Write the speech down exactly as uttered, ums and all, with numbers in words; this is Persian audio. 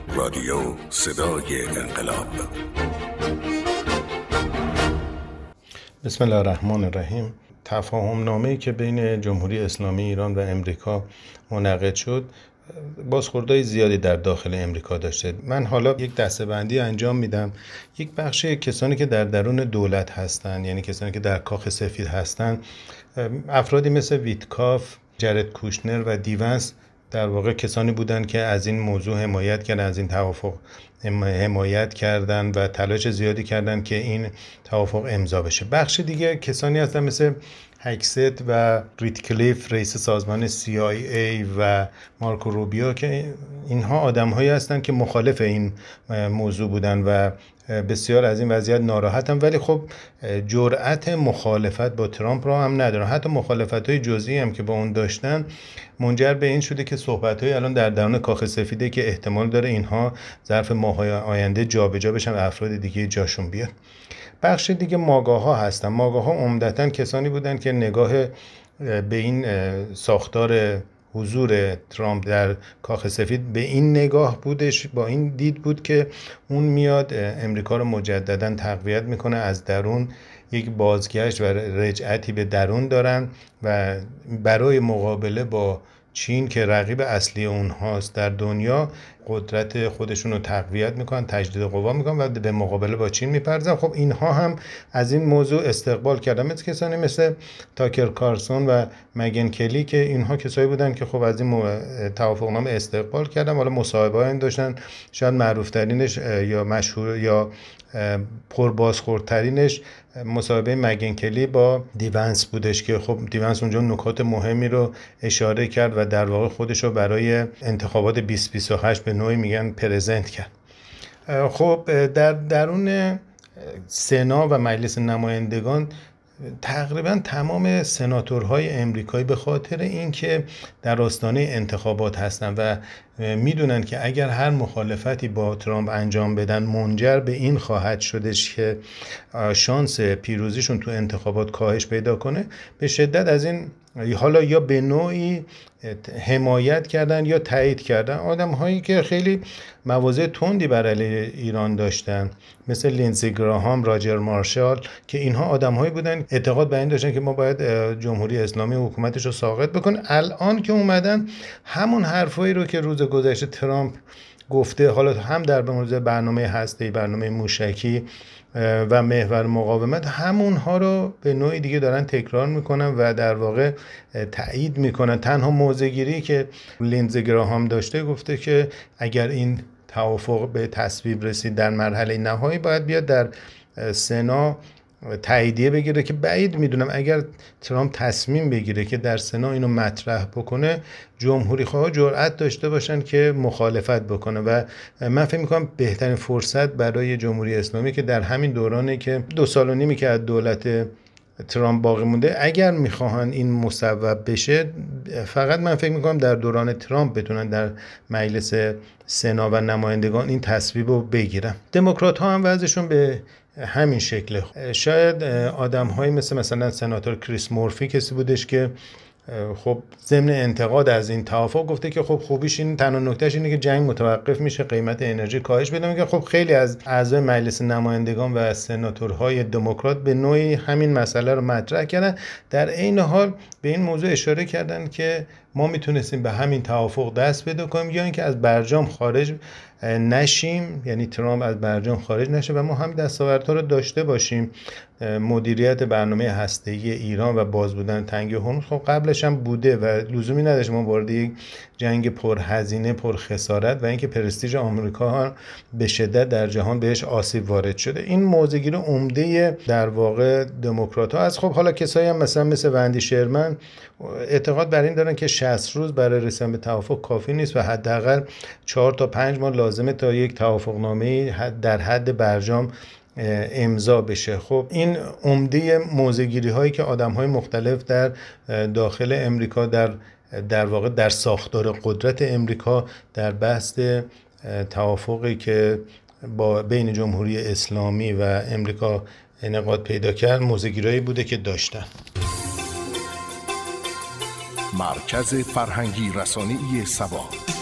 رادیو صدای انقلاب. بسم الله الرحمن الرحیم. تفاهم نامه‌ای که بین جمهوری اسلامی ایران و امریکا منعقد شد بازخوردهای زیادی در داخل امریکا داشته. من حالا یک دسته‌بندی انجام میدم. یک بخش کسانی که در درون دولت هستند، یعنی کسانی که در کاخ سفید هستند، افرادی مثل ویتکاف، جرد کوشنر و دیونس در واقع کسانی بودند که از این موضوع حمایت کردند، از این توافق حمایت کردند و تلاش زیادی کردند که این توافق امضا بشه. بخش دیگه کسانی هستند مثل هکست و ریتکلیف، رئیس سازمان سی آی ای، و مارکو روبیو که اینها آدم‌هایی هستند که مخالف این موضوع بودند و بسیار از این وضعیت ناراحتم، ولی خب جرأت مخالفت با ترامپ را هم ندارن. حتی مخالفت‌های جزئی هم که با اون داشتن منجر به این شده که صحبت‌های الان در درون کاخ سفیده که احتمال داره اینها ظرف ماه‌های آینده جابجا بشن و افراد دیگه جاشون بیاد. بخش دیگه ماگاها هستن. ماگاها عمدتاً کسانی بودن که نگاه به این ساختار حضور ترامپ در کاخ سفید به این نگاه بودش، با این دید بود که اون میاد امریکا رو مجددا تقویت میکنه از درون، یک بازگشت و رجعتی به درون دارن و برای مقابله با چین که رقیب اصلی اونهاست در دنیا قدرت خودشون رو تقویت میکنن، تجدید قوا میکنن و به مقابله با چین میپردازن. خب اینها هم از این موضوع استقبال کردن، مثل کسانی مثل تاکر کارسون و مگن کلی که اینها کسایی بودن که خب از این توافقنامه استقبال کردن. حالا مصاحبه‌ای داشتن، شاید معروف ترینش یا مشهور یا پربازخوردترینش مصاحبه مگن کلی با دیونس بودش که خب دیونس اونجا نکات مهمی رو اشاره کرد و در واقع خودش رو برای انتخابات بیست بیست و هشت به نوعی میگن پرزنت کرد. خب در درون سنا و مجلس نمایندگان تقریبا تمام سناتورهای امریکایی به خاطر اینکه در آستانه انتخابات هستن و میدونن که اگر هر مخالفتی با ترامپ انجام بدن منجر به این خواهد شدش که شانس پیروزیشون تو انتخابات کاهش پیدا کنه، به شدت از این حالا یا به نوعی حمایت کردن یا تایید کردن. آدم هایی که خیلی مواضع تندی بر علیه ایران داشتن مثل لینزی گراهام، راجر مارشال، که اینها آدم هایی بودن اعتقاد به این داشتن که ما باید جمهوری اسلامی حکومتش رو ساقط بکنیم. الان که اومدن همون حرفایی رو که روز گذشته ترامپ گفته، حالا هم در مورد برنامه هسته‌ای، برنامه موشکی و محور مقاومت، همونها رو به نوعی دیگه دارن تکرار میکنن و در واقع تایید میکنن. تنها موضع‌گیری که لینزی گراهام داشته گفته که اگر این توافق به تصویب رسید در مرحله نهایی باید بیاد در سنا تاییدیه بگیره، که بعید میدونم اگر ترامپ تصمیم بگیره که در سنا اینو مطرح بکنه جمهوری خواه جرأت داشته باشن که مخالفت بکنه. و من فکر میکنم بهترین فرصت برای جمهوری اسلامی که در همین دورانی که دو سال و نیمی که از دولت ترامپ باقی مونده، اگر میخواهن این مصوب بشه، فقط من فکر میکنم در دوران ترامپ بتونن در مجلس سنا و نمایندگان این تصویب رو بگیرن. دموکرات ها هم وضعشون به همین شکله. شاید آدم هایی مثل مثلا سناتور کریس مورفی کسی بودش که خب ضمن انتقاد از این توافق گفته که خب خوبیش این، تنها نکتهش اینه که جنگ متوقف میشه، قیمت انرژی کاهش پیدا میکنه. خب خیلی از اعضای مجلس نمایندگان و سناتورهای دموکرات به نوعی همین مسئله رو مطرح کردن. در عین حال به این موضوع اشاره کردن که ما میتونستیم به همین توافق دست پیدا کنیم یا اینکه از برجام خارج نشیم، یعنی ترامپ از برجام خارج نشه و ما هم دستاوردها رو داشته باشیم. مدیریت برنامه هسته‌ای ایران و باز بودن تنگه هرمز خب قبلش هم بوده و لزومی نداشت ما وارد یک جنگ پرهزینه پرخسارت و اینکه پرستیژ آمریکا ها به شدت در جهان بهش آسیب وارد شده. این موضوعگیری عمده در واقع دموکرات ها از خب حالا کسایی هم مثلا مثل وندی شرمن اعتقاد بر این دارن که شصت روز برای رسیدن به توافق کافی نیست و حداقل چهار تا پنج ماه لازمه تا یک توافقنامه در حد برجام امضا بشه. خب این عمده موضع‌گیری هایی که آدم های مختلف در داخل امریکا در در واقع در ساختار قدرت امریکا در بحث توافقی که با بین جمهوری اسلامی و امریکا انعقاد پیدا کرد موضع‌گیری بوده که داشتن. مرکز فرهنگی رسانه‌ای سبا.